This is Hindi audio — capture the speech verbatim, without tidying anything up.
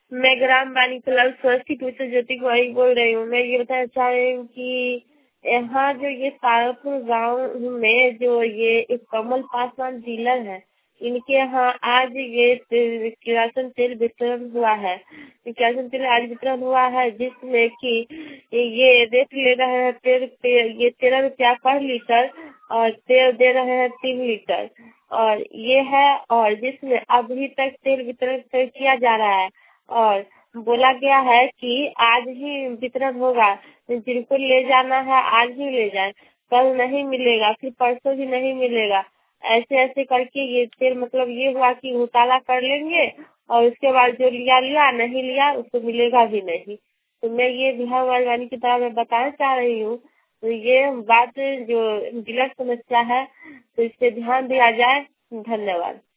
मैं ग्राम बानीकलाल स्वस्ति से ज्योति कुमारी बोल रही हूँ। मैं ये बताना चाह रही हूँ कि यहाँ जो ये तारापुर गांव में जो ये एक कमल पासवान डीलर है, इनके यहाँ आज ये किरासन तेल वितरण हुआ है। किरासन तेल आज वितरण हुआ है, जिसमें कि ये रेट ले रहे हैं तेल ये तेरह रुपया पर लीटर और तेल दे रहे हैं तीन लीटर और ये है, और जिसमें अभी तक तेल वितरण किया जा रहा है और बोला गया है कि आज ही वितरण होगा। जिनको ले जाना है आज ही ले जाए, कल नहीं मिलेगा, फिर परसों भी नहीं मिलेगा। ऐसे ऐसे करके ये तेल मतलब ये हुआ कि घोटाला कर लेंगे और उसके बाद जो लिया लिया, नहीं लिया उसको मिलेगा भी नहीं। तो मैं ये बिहार वाणी की तरह मैं बताना चाह रही हूँ, तो ये बात जो डीलर समस्या है तो इस पे ध्यान दिया जाए। धन्यवाद।